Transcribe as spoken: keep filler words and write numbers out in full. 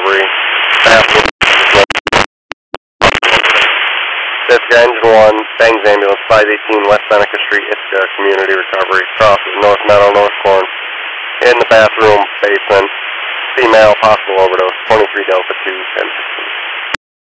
recovery. Bathroom. Ithaca, engine one, Bangs ambulance, five eighteen West Seneca Street, Ithaca, community recovery. Crosses North Meadow, North Corn. In the bathroom, basement. Female, possible overdose, twenty-three Delta two, ten sixteen.